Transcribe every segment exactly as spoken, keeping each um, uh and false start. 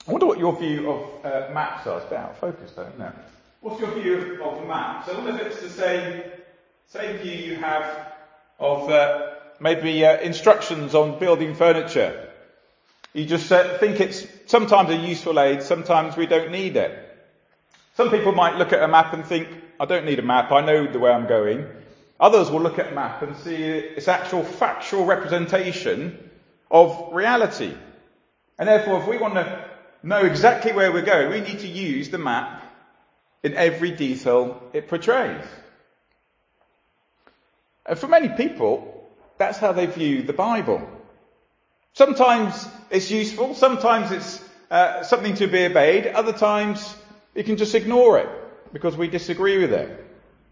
I wonder what your view of uh, maps are. It's a bit out of focus, though, isn't it? What's your view of, of maps? I wonder if it's the same, same view you have of uh, maybe uh, instructions on building furniture. You just uh, think it's sometimes a useful aid, sometimes we don't need it. Some people might look at a map and think, I don't need a map, I know the way I'm going. Others will look at a map and see its actual factual representation of reality. And therefore, if we want to know exactly where we're going, we need to use the map in every detail it portrays. And for many people, that's how they view the Bible. Sometimes it's useful, sometimes it's uh, something to be obeyed, other times you can just ignore it because we disagree with it.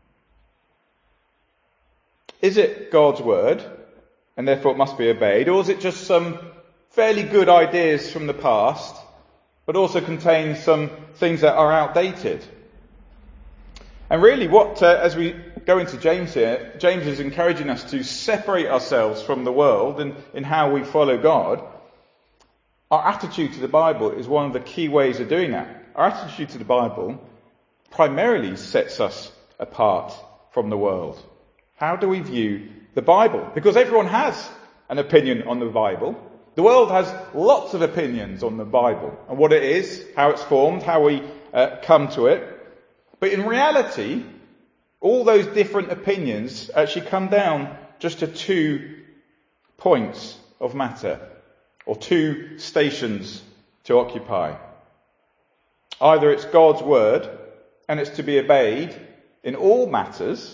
Is it God's word, and therefore it must be obeyed, or is it just some fairly good ideas from the past, but also contains some things that are outdated? And really what, uh, as we go into James here, James is encouraging us to separate ourselves from the world in, in how we follow God. Our attitude to the Bible is one of the key ways of doing that. Our attitude to the Bible primarily sets us apart from the world. How do we view the Bible? Because everyone has an opinion on the Bible. The world has lots of opinions on the Bible and what it is, how it's formed, how we uh, come to it. But in reality, all those different opinions actually come down just to two points of matter, or two stations to occupy. Either it's God's word, and it's to be obeyed in all matters,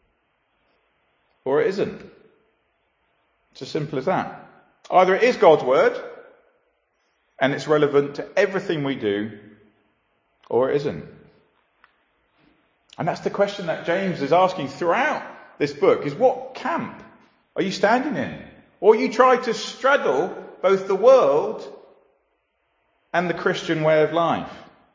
or it isn't. It's as simple as that. Either it is God's word, and it's relevant to everything we do, or it isn't. And that's the question that James is asking throughout this book, is what camp are you standing in? Or you try to straddle both the world and the Christian way of life?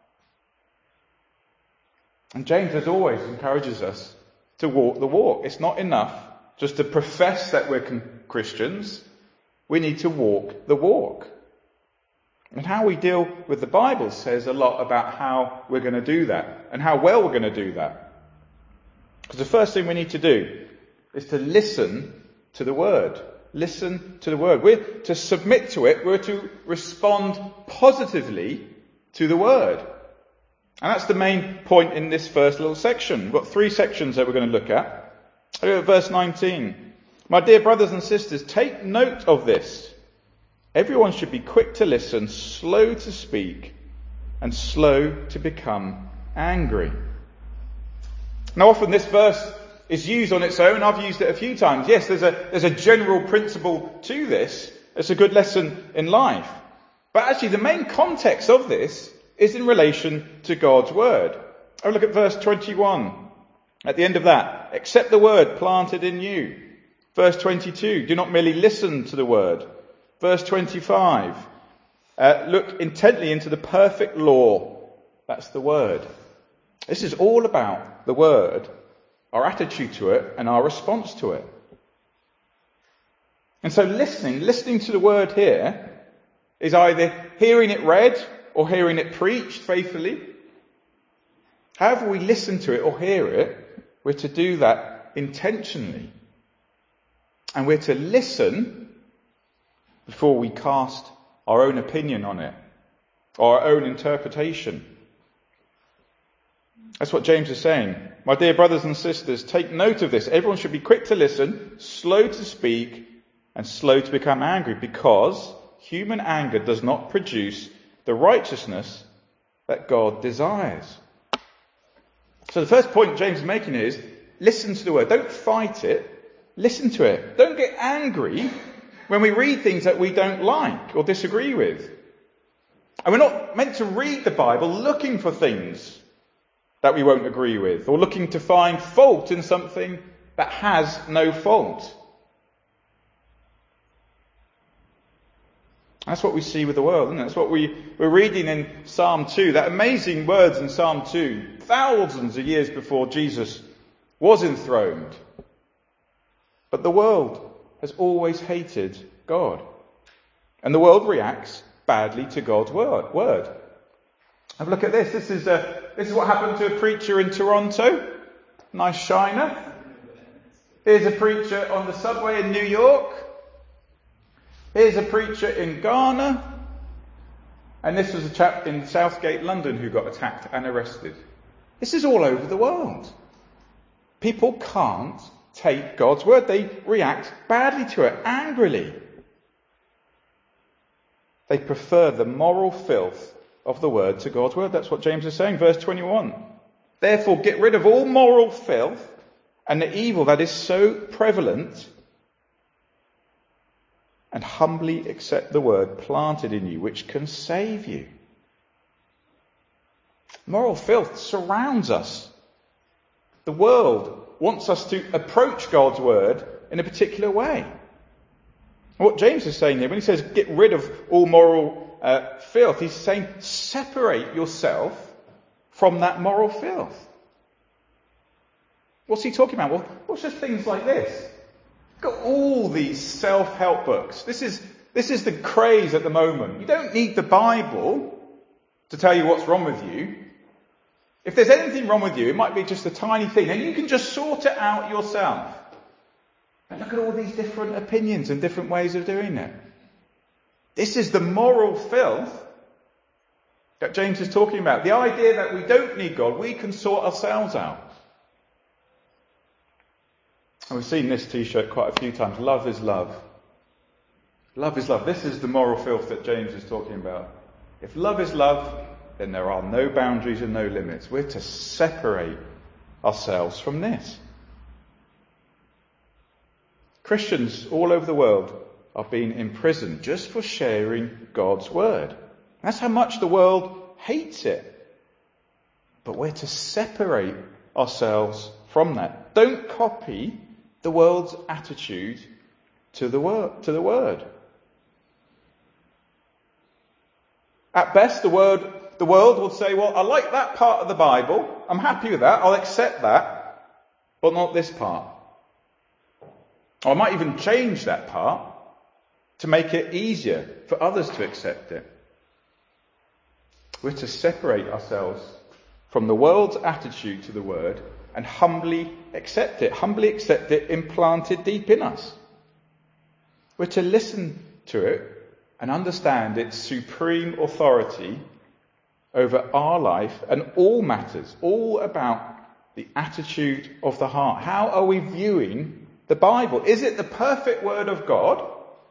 And James, as always, encourages us to walk the walk. It's not enough just to profess that we're Christians. We need to walk the walk. And how we deal with the Bible says a lot about how we're going to do that and how well we're going to do that. Because the first thing we need to do is to listen to the Word. Listen to the Word. We're to submit to it. We're to respond positively to the Word. And that's the main point in this first little section. We've got three sections that we're going to look at. Look at verse nineteen. My dear brothers and sisters, take note of this. Everyone should be quick to listen, slow to speak, and slow to become angry. Now often this verse is used on its own. I've used it a few times. Yes, there's a, there's a general principle to this. It's a good lesson in life. But actually the main context of this is in relation to God's word. Oh, look at verse twenty-one. At the end of that, accept the word planted in you. Verse twenty-two, do not merely listen to the word. Verse twenty-five, uh, look intently into the perfect law. That's the word. This is all about the word, our attitude to it, and our response to it. And so listening, listening to the word here is either hearing it read or hearing it preached faithfully. However we listen to it or hear it, we're to do that intentionally. And we're to listen before we cast our own opinion on it, or our own interpretation. That's what James is saying. My dear brothers and sisters, take note of this. Everyone should be quick to listen, slow to speak, and slow to become angry, because human anger does not produce the righteousness that God desires. So the first point James is making is, listen to the word. Don't fight it. Listen to it. Don't get angry when we read things that we don't like or disagree with. And we're not meant to read the Bible looking for things that we won't agree with, or looking to find fault in something that has no fault. That's what we see with the world, isn't it? That's what we, we're reading in Psalm two, that amazing words in Psalm two, thousands of years before Jesus was enthroned. But the world has always hated God. And the world reacts badly to God's word. word. Have a look at this. This is, a, this is what happened to a preacher in Toronto. Nice shiner. Here's a preacher on the subway in New York. Here's a preacher in Ghana. And this was a chap in Southgate, London, who got attacked and arrested. This is all over the world. People can't take God's word. They react badly to it, angrily. They prefer the moral filth of the word to God's word. That's what James is saying, verse twenty-one. Therefore, get rid of all moral filth and the evil that is so prevalent, and humbly accept the word planted in you, which can save you. Moral filth surrounds us. The world wants us to approach God's word in a particular way. What James is saying here, when he says get rid of all moral uh, filth, he's saying separate yourself from that moral filth. What's he talking about? Well, what's just things like this? Got all these self-help books. This is this is the craze at the moment. You don't need the Bible to tell you what's wrong with you. If there's anything wrong with you, it might be just a tiny thing, and you can just sort it out yourself. And look at all these different opinions and different ways of doing it. This is the moral filth that James is talking about. The idea that we don't need God, we can sort ourselves out. And we've seen this t-shirt quite a few times. Love is love. Love is love. This is the moral filth that James is talking about. If love is love, then there are no boundaries and no limits. We're to separate ourselves from this. Christians all over the world are being imprisoned just for sharing God's word. That's how much the world hates it. But we're to separate ourselves from that. Don't copy the world's attitude to the word. To the word. At best, the word, the world will say, well, I like that part of the Bible. I'm happy with that. I'll accept that. But not this part. Or I might even change that part to make it easier for others to accept it. We're to separate ourselves from the world's attitude to the word and humbly accept it. Humbly accept it implanted deep in us. We're to listen to it and understand its supreme authority over our life and all matters, all about the attitude of the heart. How are we viewing the Bible? Is it the perfect word of God?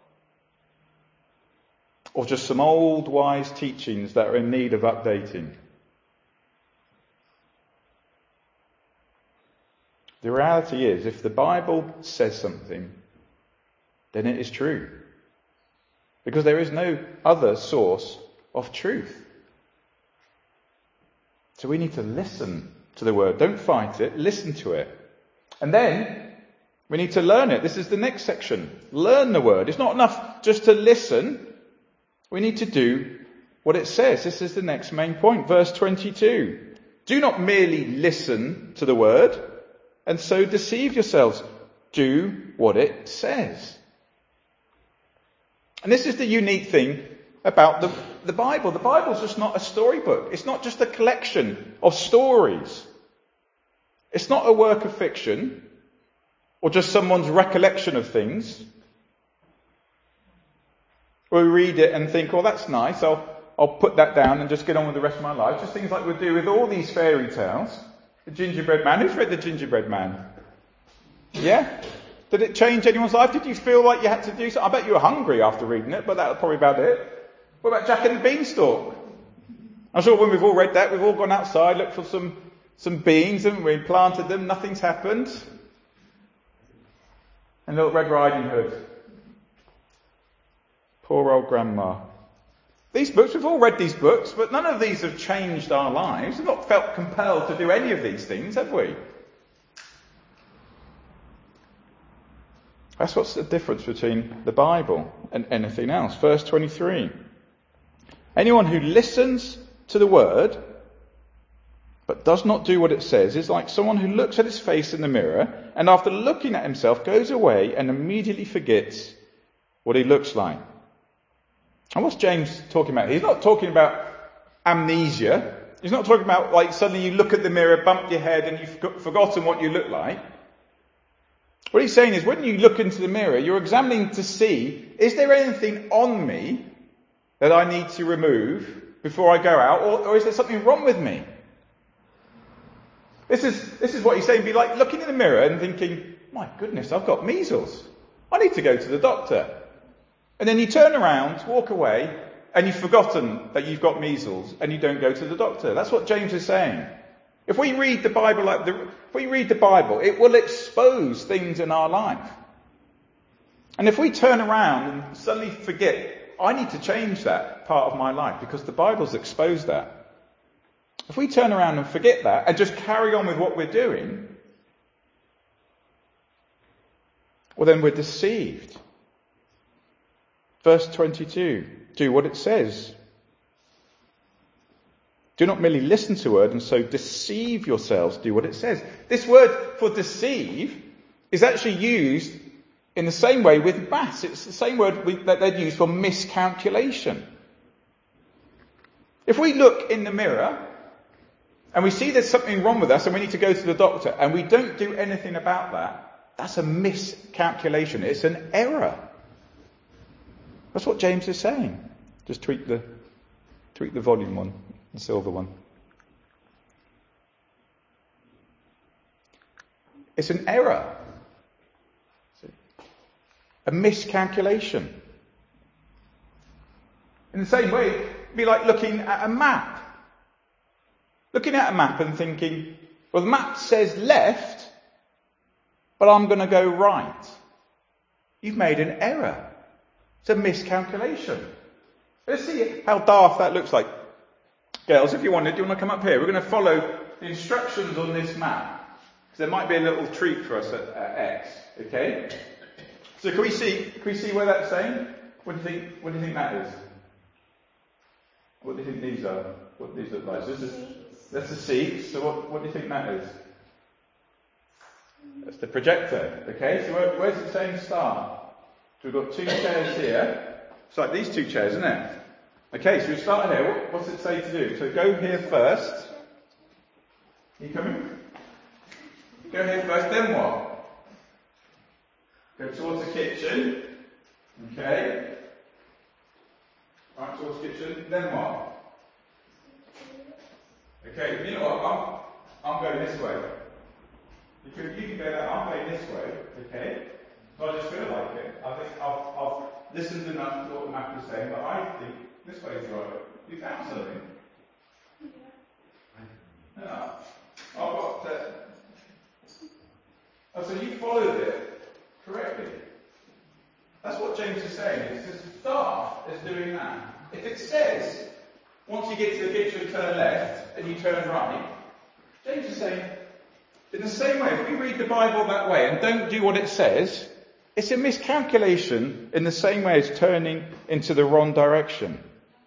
Or just some old wise teachings that are in need of updating? The reality is, if the Bible says something, then it is true. Because there is no other source of truth. So we need to listen to the word. Don't fight it. Listen to it. And then we need to learn it. This is the next section. Learn the word. It's not enough just to listen. We need to do what it says. This is the next main point. Verse twenty-two. Do not merely listen to the word and so deceive yourselves. Do what it says. And this is the unique thing about the, the Bible. The Bible is just not a storybook. It's not just a collection of stories. It's not a work of fiction or just someone's recollection of things. We read it and think, oh, that's nice. I'll, I'll put that down and just get on with the rest of my life. Just things like we do with all these fairy tales. The Gingerbread Man. Who's read The Gingerbread Man? Yeah? Did it change anyone's life? Did you feel like you had to do something? I bet you were hungry after reading it, but that was probably about it. What about Jack and the Beanstalk? I'm sure when we've all read that, we've all gone outside, looked for some, some beans, and we planted them. Nothing's happened. And Little Red Riding Hood. Poor old grandma. These books, we've all read these books, but none of these have changed our lives. We've not felt compelled to do any of these things, have we? That's what's the difference between the Bible and anything else. Verse twenty-three. Anyone who listens to the word but does not do what it says is like someone who looks at his face in the mirror and after looking at himself goes away and immediately forgets what he looks like. And what's James talking about? He's not talking about amnesia. He's not talking about like suddenly you look at the mirror, bump your head and you've forgotten what you look like. What he's saying is when you look into the mirror, you're examining to see, is there anything on me that I need to remove before I go out, or, or is there something wrong with me? This is, this is what he's saying. Be like looking in the mirror and thinking, my goodness, I've got measles. I need to go to the doctor. And then you turn around, walk away, and you've forgotten that you've got measles and you don't go to the doctor. That's what James is saying. If we read the Bible like the, if we read the Bible, it will expose things in our life. And if we turn around and suddenly forget, I need to change that part of my life because the Bible's exposed that. If we turn around and forget that and just carry on with what we're doing, well then we're deceived. Verse twenty-two, do what it says. Do not merely listen to the word and so deceive yourselves. Do what it says. This word for deceive is actually used in the same way with maths. It's the same word we, that they'd use for miscalculation. If we look in the mirror and we see there's something wrong with us and we need to go to the doctor and we don't do anything about that, that's a miscalculation. It's an error. That's what James is saying. Just tweak the tweak the volume one, the silver one. It's an error. A miscalculation. In the same way, it'd be like looking at a map. Looking at a map and thinking, well, the map says left, but I'm going to go right. You've made an error. It's a miscalculation. Let's see how daft that looks like. Girls, if you wanted, do you want to come up here? We're going to follow the instructions on this map. Because there might be a little treat for us at, at X. Okay? So can we see can we see where that's saying? What do you think what do you think that is? What do you think these are? What these look like? So this is that's the seats. So what, what do you think that is? That's the projector. Okay, so where, where's it saying start? So we've got two chairs here. It's like these two chairs, isn't it? Okay, so we start here. What, what's it say to do? So go here first. You coming? Go here first, then what? Go towards the kitchen. Okay. Right, towards the kitchen. Then what? Okay, you know what? I'm, I'm going this way. You can, you can go that. I'm going this way. Okay. So I just feel like it. I think I've, I've listened enough to what the map is saying, but I think this way is right. You found something? Yeah. Yeah. I've got. Uh, oh, so you followed it correctly. That's what James is saying. It says staff is doing that. If it says once you get to the kitchen, turn left and you turn right, James is saying in the same way, if we read the Bible that way and don't do what it says, it's a miscalculation in the same way as turning into the wrong direction.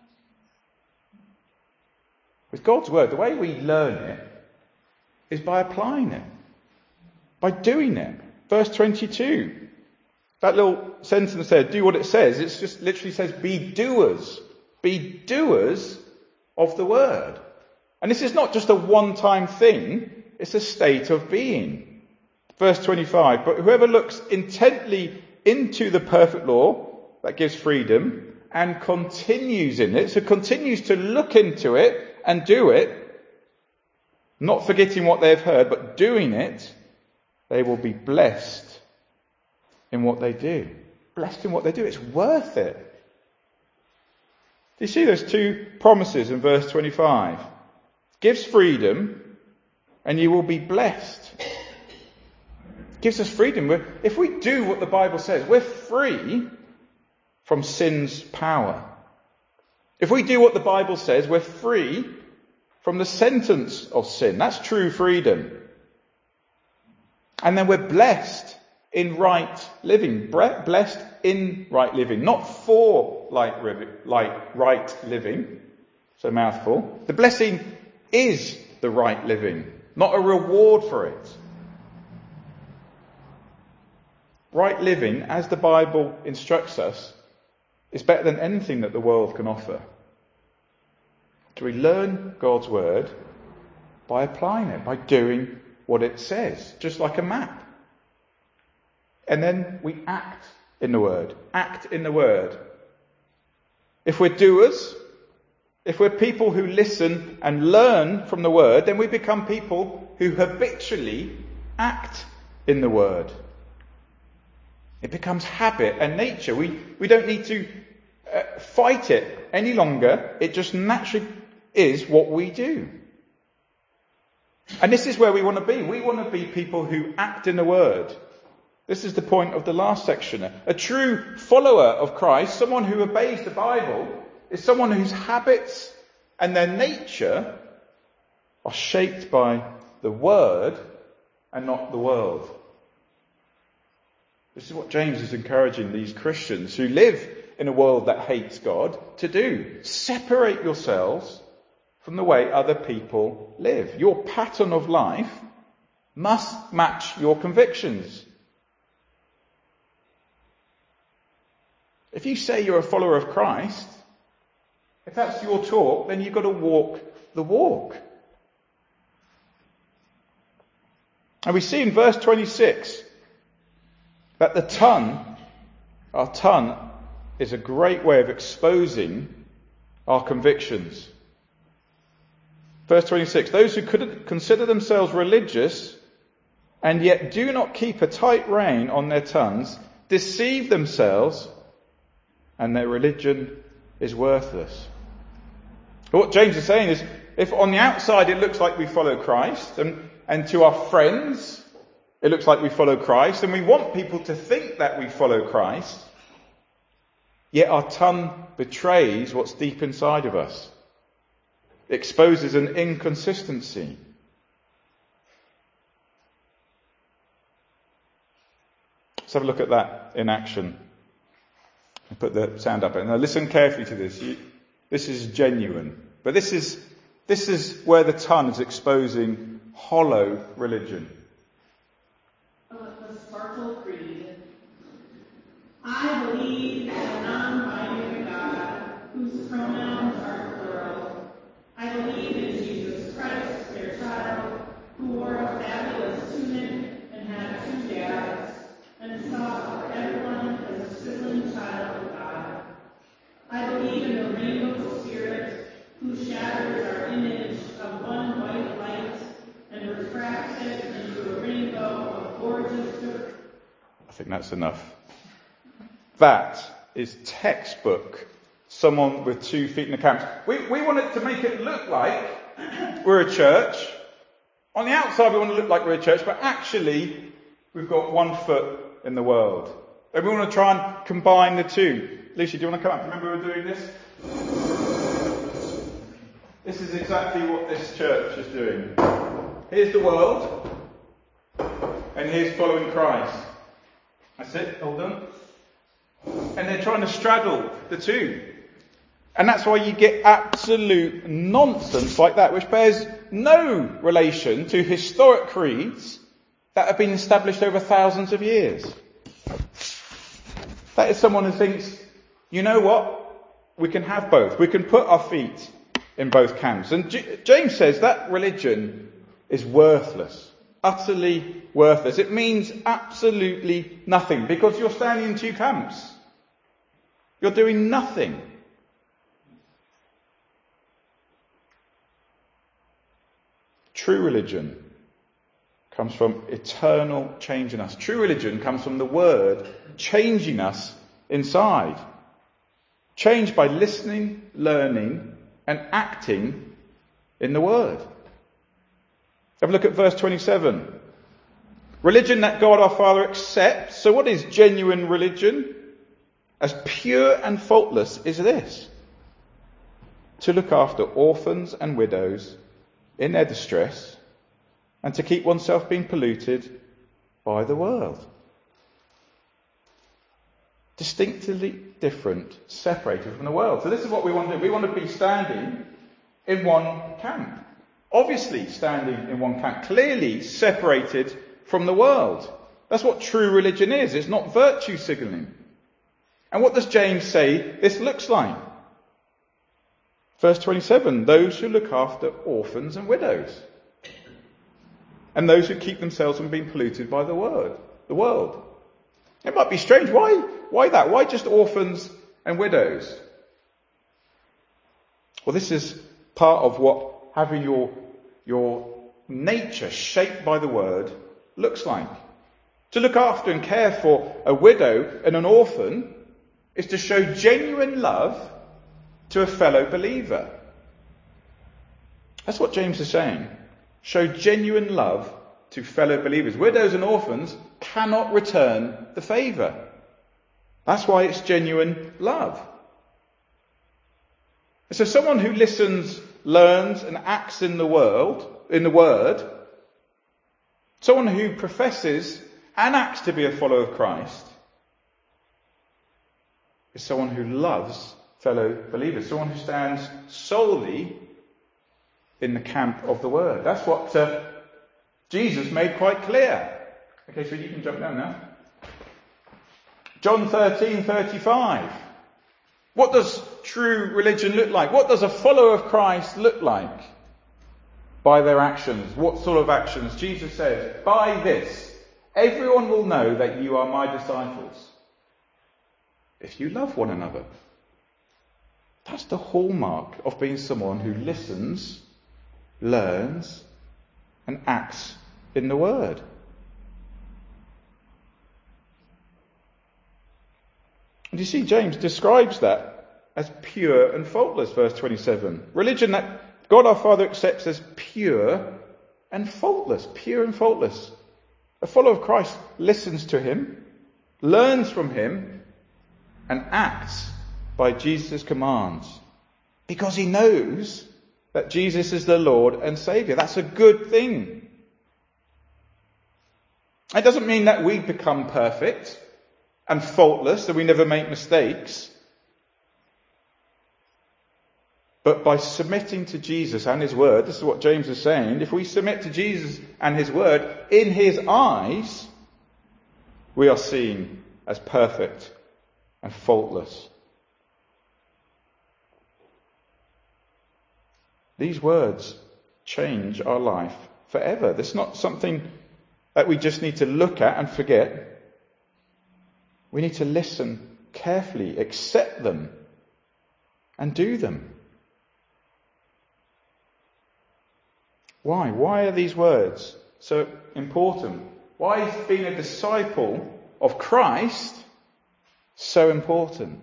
With God's word, the way we learn it is by applying it, by doing it. Verse twenty-two, that little sentence there, do what it says, it just literally says be doers. Be doers of the word. And this is not just a one-time thing, it's a state of being. Verse twenty-five, but whoever looks intently into the perfect law that gives freedom and continues in it, so continues to look into it and do it, not forgetting what they've heard, but doing it, they will be blessed in what they do. Blessed in what they do. It's worth it. Do you see those two promises in verse twenty-five? Gives freedom and you will be blessed. Gives us freedom. If we do what the Bible says, we're free from sin's power. If we do what the Bible says, we're free from the sentence of sin. That's true freedom. And then we're blessed in right living. Blessed in right living. Not for like, like right living. So a mouthful. The blessing is the right living. Not a reward for it. Right living, as the Bible instructs us, is better than anything that the world can offer. Do we learn God's word by applying it, by doing what it says, just like a map? And then we act in the word. Act in the word. If we're doers, if we're people who listen and learn from the word, then we become people who habitually act in the word. It becomes habit and nature. We, we don't need to uh, fight it any longer. It just naturally is what we do. And this is where we want to be. We want to be people who act in the word. This is the point of the last section. A true follower of Christ, someone who obeys the Bible, is someone whose habits and their nature are shaped by the word and not the world. This is what James is encouraging these Christians who live in a world that hates God to do. Separate yourselves from the way other people live. Your pattern of life must match your convictions. If you say you're a follower of Christ, if that's your talk, then you've got to walk the walk. And we see in verse twenty-six that the tongue, our tongue, is a great way of exposing our convictions. Verse twenty-six, those who could consider themselves religious and yet do not keep a tight rein on their tongues deceive themselves, and their religion is worthless. What James is saying is, if on the outside it looks like we follow Christ, and, and to our friends it looks like we follow Christ, and we want people to think that we follow Christ, yet our tongue betrays what's deep inside of us. It exposes an inconsistency. Let's have a look at that in action. I'll put the sound up. Now listen carefully to this. You, this is genuine. But this is, this is where the tongue is exposing hollow religion. The Sparkle Creed. I believe in a non-binary God whose pronouns are plural. I believe in Jesus Christ, their child, who wore a fabulous tunic and had two dads, and saw everyone as a sibling child of God. I believe in the rainbow spirit who shatters our image of one white light and refracts it into a rainbow of gorgeous. I think that's enough. That is textbook someone with two feet in the camps. We, we want it to make it look like we're a church. On the outside we want to look like we're a church, but actually we've got one foot in the world. And we want to try and combine the two. Lucy, do you want to come up? Remember we were doing this? This is exactly what this church is doing. Here's the world, and here's following Christ. That's it, all done. And they're trying to straddle the two. And that's why you get absolute nonsense like that, which bears no relation to historic creeds that have been established over thousands of years. That is someone who thinks, you know what? We can have both. We can put our feet in both camps. And J- James says that religion is worthless. Utterly worthless. It means absolutely nothing because you're standing in two camps. You're doing nothing. True religion comes from eternal change in us. True religion comes from the word changing us inside. Changed by listening, learning, and acting in the word. Have a look at verse twenty-seven. Religion that God our Father accepts. So what is genuine religion? As pure and faultless is this: to look after orphans and widows in their distress, and to keep oneself being polluted by the world. Distinctly different, separated from the world. So this is what we want to do. We want to be standing in one camp. Obviously standing in one camp. Clearly separated from the world. That's what true religion is. It's not virtue signalling. And what does James say this looks like? Verse twenty-seven, those who look after orphans and widows, and those who keep themselves from being polluted by the word, the world. It might be strange. Why, why that? Why just orphans and widows? Well, this is part of what having your, your nature shaped by the word looks like. To look after and care for a widow and an orphan is to show genuine love to a fellow believer. That's what James is saying. Show genuine love to fellow believers. Widows and orphans cannot return the favour. That's why it's genuine love. So someone who listens, learns and acts in the world, in the word, someone who professes and acts to be a follower of Christ, is someone who loves fellow believers, someone who stands solely in the camp of the word. That's what uh, Jesus made quite clear. Okay, so you can jump down now. John thirteen thirty-five. What does true religion look like? What does a follower of Christ look like? By their actions. What sort of actions? Jesus says, by this, everyone will know that you are my disciples, if you love one another. That's the hallmark of being someone who listens, learns, and acts in the word. And you see, James describes that as pure and faultless, verse twenty-seven. Religion that God our Father accepts as pure and faultless. Pure and faultless. A follower of Christ listens to him, learns from him, and acts by Jesus' commands, because he knows that Jesus is the Lord and Saviour. That's a good thing. It doesn't mean that we become perfect and faultless, that we never make mistakes. But by submitting to Jesus and his word, this is what James is saying, if we submit to Jesus and his word, in his eyes, we are seen as perfect and faultless. These words change our life forever. This is not something that we just need to look at and forget. We need to listen carefully, accept them, and do them. Why? Why are these words so important? Why is being a disciple of Christ so important?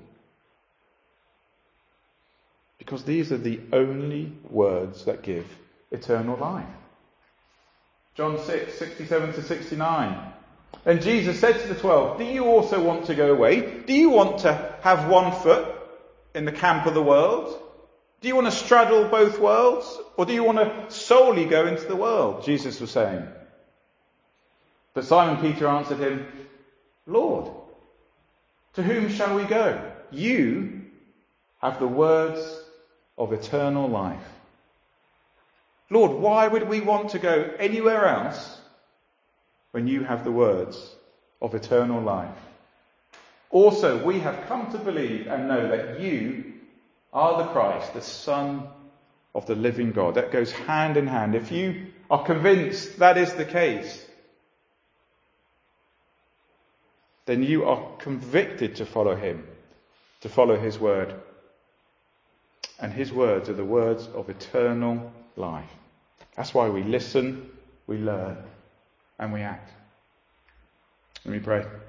Because these are the only words that give eternal life. John six, sixty-seven to sixty-nine. And Jesus said to the twelve, do you also want to go away? Do you want to have one foot in the camp of the world? Do you want to straddle both worlds? Or do you want to solely go into the world? Jesus was saying. But Simon Peter answered him, Lord, to whom shall we go? You have the words of eternal life. Lord, why would we want to go anywhere else when you have the words of eternal life? Also, we have come to believe and know that you are the Christ, the Son of the living God. That goes hand in hand. If you are convinced that is the case, then you are convicted to follow him, to follow his word. And his words are the words of eternal life. That's why we listen, we learn, and we act. Let me pray.